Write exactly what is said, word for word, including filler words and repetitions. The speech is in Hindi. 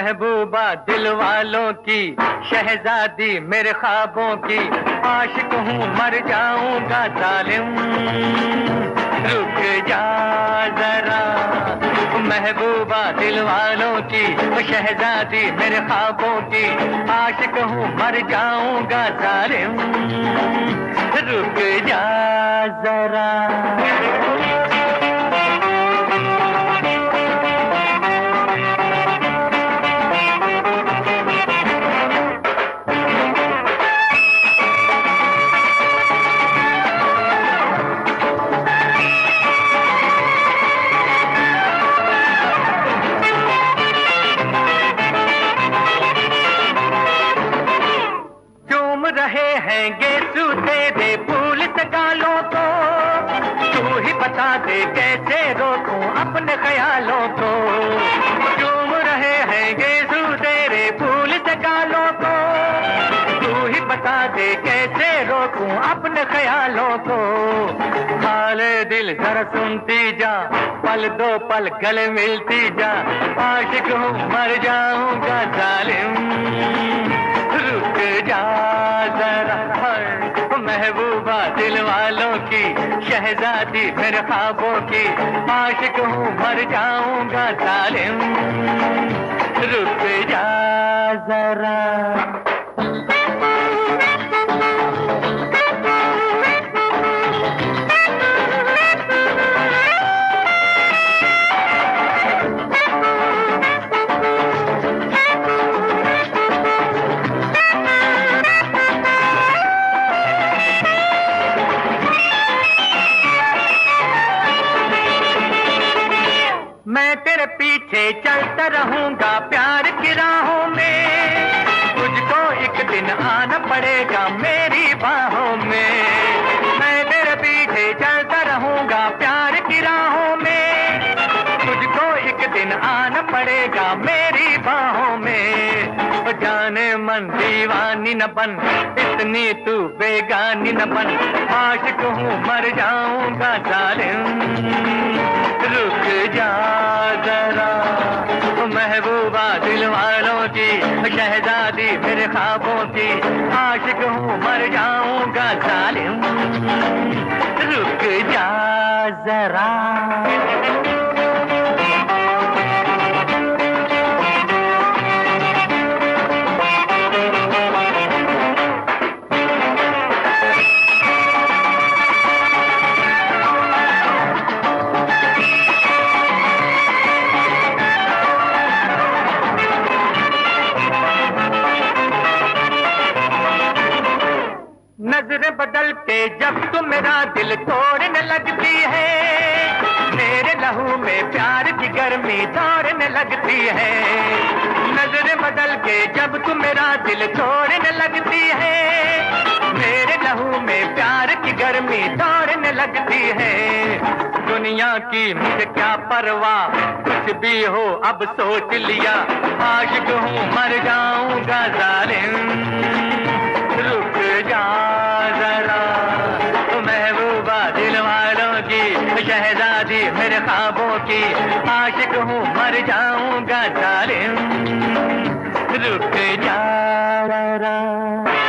महबूबा दिल वालों की, शहजादी मेरे ख्वाबों की, आशिक हूँ मर जाऊंगा जालिम, रुक जा जरा। महबूबा दिल वालों की, शहजादी मेरे ख्वाबों की, आशिक हूँ मर जाऊंगा जालिम, रुक जा जरा। रहे हैं गेसू तेरे फूल से गालों को, तू ही बता दे कैसे रोकूं अपने ख्यालों को। झूम रहे हैं गेसू तेरे फूल से गालों को, तू ही बता दे कैसे रोकूं अपने ख्यालों को। हाले दिल जरा सुनती जा, पल दो पल गले मिलती जा, आशिक हूँ मर जाऊंगा जालिम, रुक जा जरा। महबूबा दिल वालों की, शहजादी मेरे ख्वाबों की, आशिक हूँ मर जाऊंगा जालिम, रुक जा जरा। मैं तेरे पीछे चलता रहूंगा प्यार की राहों में, तुझको एक दिन आना पड़ेगा मेरी बाहों में। मैं तेरे पीछे चलता रहूंगा प्यार की राहों में, तुझको एक दिन आना पड़ेगा मेरी बाहों में। जाने मन दीवानी न बन, इतनी तू बेगानी न बन, आशिक हूँ मर जाऊंगा जालिम, रुक जा जरा। महबूबा दिल वालों की, शहजादी मेरे ख्वाबों की, आशिक हूँ मर जाऊंगा जालिम, रुक जा जरा। नजरें बदल के जब तू मेरा दिल तोड़ने लगती है, मेरे लहू में प्यार की गर्मी दौड़ने लगती है। नजरें बदल के जब तू मेरा दिल तोड़ने लगती है, मेरे लहू में प्यार की गर्मी दौड़ने लगती है। दुनिया की मुझे क्या परवाह, कुछ भी हो अब सोच लिया, आशिक हूँ मर जाऊंगा जालिम, रुक जा जरा। महबूबा दिल वालों की, शहजादी मेरे ख्वाबों की, आशिक हूँ मर जाऊंगा जालिम, रुक जा जरा।